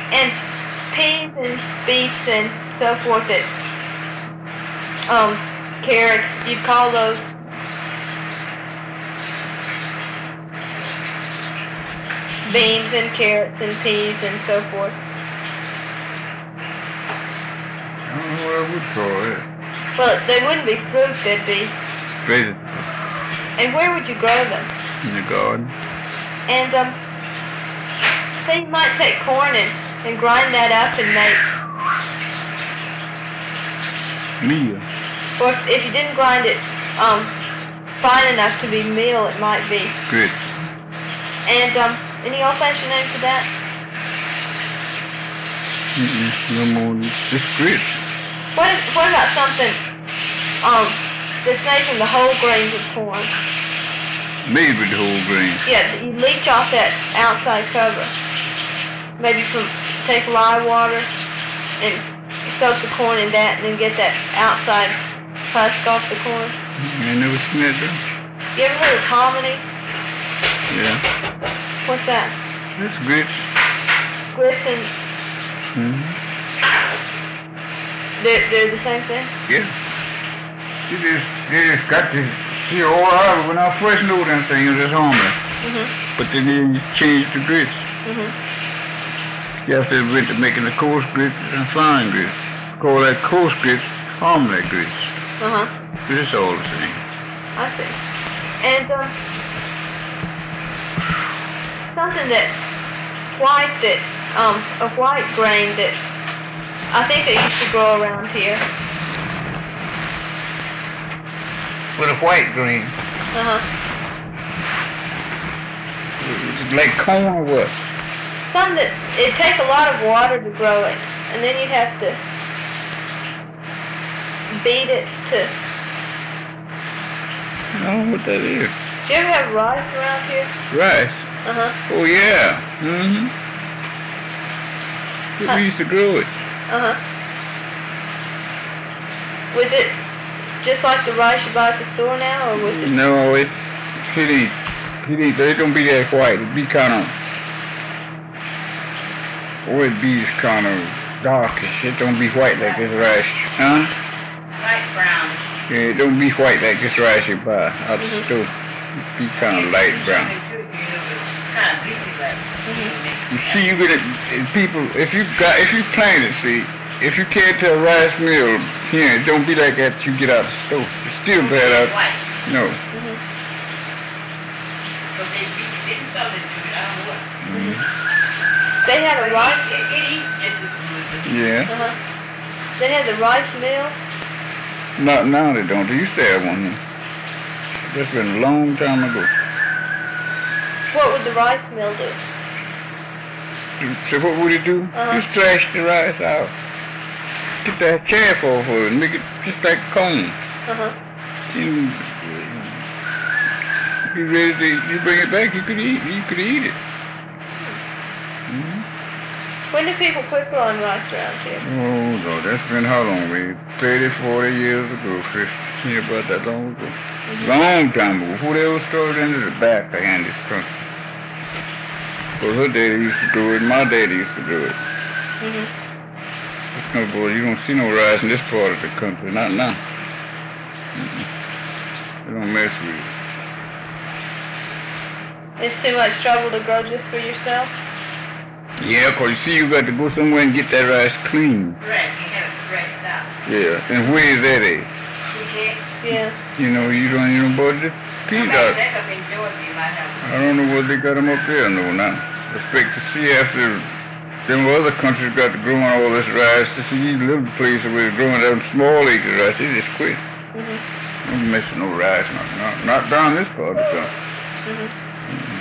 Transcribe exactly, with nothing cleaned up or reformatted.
And peas and beets and so forth, that, um, carrots, you'd call those? Beans and carrots and peas and so forth. I don't know what I would call it. Well, they wouldn't be fruit, they'd be... Vegetables. And where would you grow them? In the garden. And, um, say you might take corn and, and grind that up and make... Meal. Or if, if you didn't grind it, um, fine enough to be meal, it might be. Grits. And, um, any old-fashioned name for that? Mm-mm. No more. Just grits. What, what about something, um, that's made from the whole grains of corn? Made with the whole grain. Yeah, you leach off that outside cover. Maybe from, take lye water and soak the corn in that and then get that outside husk off the corn. I never seen that though. You ever heard of hominy? Yeah. What's that? That's grits. Grits and... Mm-hmm. They're, they're the same thing? Yeah. You just, you just got to see all out of it. When I first knew them things, it was hominy. Mm-hmm. But then you change to grits. Mm-hmm. You have to admit to making the coarse grits and fine grits. Call that coarse grits hominy grits. Uh-huh. But it's all the same. I see. And, um, something that, white that, um, a white grain that I think they used to grow around here. With a white grain. Uh-huh. Like corn or what? Something that, it'd take a lot of water to grow it, and then you'd have to beat it to... I don't know what that is. Do you ever have rice around here? Rice? Uh-huh. Oh, yeah. Mm-hmm. Huh. We used to grow it. Uh-huh. Was it just like the rice you buy at the store now, or was it... No, it's, it ain't, it ain't, it don't be that white. It be kind of, or it be kind of darkish. It don't be white like this rice. Huh? Light brown. Yeah, it don't be white like this rice you buy out the Mhm. store. It be kind of light brown. Kind of bleachy black. You see, you get it, people, if you got, if you plant it, see, if you carry it to a rice mill, here, it don't be like that you get out of the store. It's still bad out. White. No. Mm-hmm. So they beat it, didn't sell it to me, I don't know what. Mm-hmm. They had a rice... It, it eats just as good. Yeah. Uh-huh. They had the rice mill. Not now they don't. They used to have one here. That's been a long time ago. What would the rice mill do? So what would it do? Uh-huh. Just trash the rice out. Get that chaff off of it and make it just like corn. Uh-huh. You, you ready to, you bring it back, you could eat, you could eat it. Mm-hmm. When did people quit growing rice around here? Oh, no, that's been how long, maybe thirty, forty years ago, Chris. You about that long ago. Mm-hmm. Long time ago. Who they was started into the back behind this country. Well, her daddy used to do it, my daddy used to do it. Mm-hmm. No, boy, you don't see no rice in this part of the country, not now. Mm-mm. They don't mess with it. It's too much trouble to grow just for yourself? Yeah, 'cause you see, you got to go somewhere and get that rice clean. Right, you have it threshed out. Yeah, and where is that at? You can't. Yeah. You know, you don't even bother the peas Maybe out. that's up in Georgia, you might have. I don't know what they got them up there, no, now. Expect to see after them other countries got to growing all this rice, to see these little places where they're growing them small acres rice, they just quit. Mm-hmm. Don't mess with no rice, not, not, not down this part of the country. Mm-hmm. Mm-hmm.